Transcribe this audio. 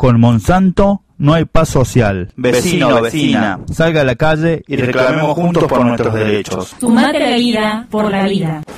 Con Monsanto no hay paz social. Vecino, vecina, Salga a la calle y reclamemos juntos por nuestros derechos. Sumate a la vida por la vida.